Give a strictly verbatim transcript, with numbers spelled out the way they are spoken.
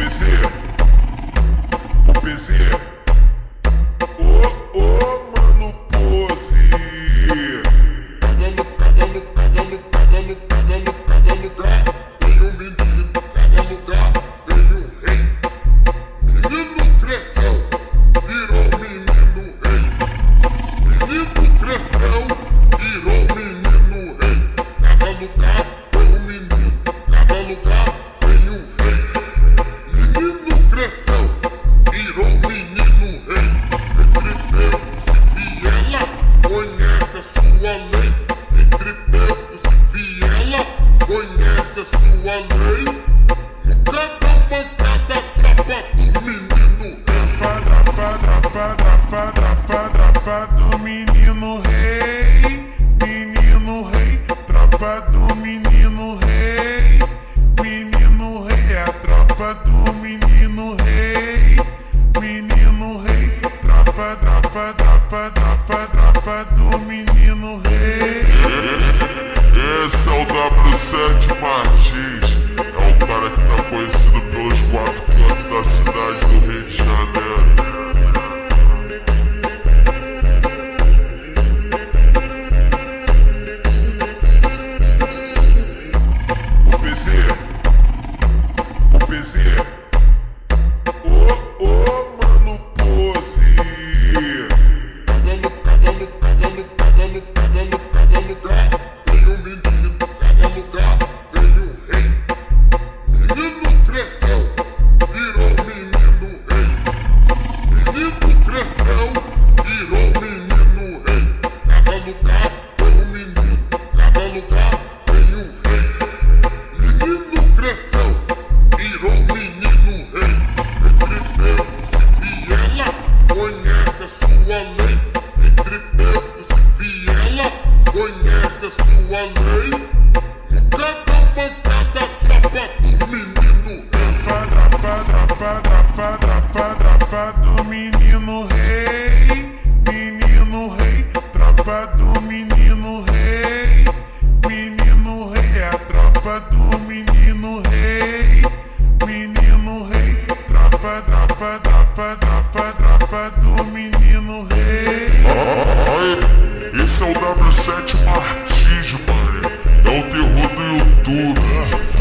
P Z, o P Z, ô, ô, mano, pose. Pega no, pega no, pega no, pega no, pega no, pega no dá. Tem um menino, pega no dá, tem um rei. Menino cresceu, virou menino rei. Menino cresceu, virou menino rei. Cada lugar tem um menino, cada lugar tem um rei. Menino cresceu, virou menino rei. Entre pegos e viela, conhece a sua lei. Entre pegos e viela, conhece a sua lei. Cada mancada, trapa do menino rei. Trapa, trapa, trapa, trapa, trapa do menino rei. Menino rei, tropa do menino rei. Menino rei, é a tropa do menino rei. Menino rei, tropa, tropa, tropa, tropa, tropa do menino rei. Esse é o W sete Martins. É o cara que tá conhecido pelos quatro cantos da cidade do Rio de Janeiro. O P Z, o P Z, ô, ô, mano, pose. Pega no, pega no, pega no, pega no, pega no, pega no dá. Tem um menino, pega no dá, tem um rei. Menino cresceu, virou menino rei. Menino cresceu, virou menino rei. Cada lugar tem um menino, cada lugar tem um rei. Menino cresceu, virou menino rei. Entre pegos e viela, conhece a sua lei. Entre pegos e viela, conhece a sua lei. Cada mancada, trapa do menino rei. Trapa, trapa, trapa, trapa, trapa do menino rei. Menino rei, tropa do menino rei. Menino rei, é a tropa do menino rei. Menino rei, tropa, tropa, tropa, tropa, tropa do menino rei. Esse é o W sete Martins, mano. É o terror do YouTube.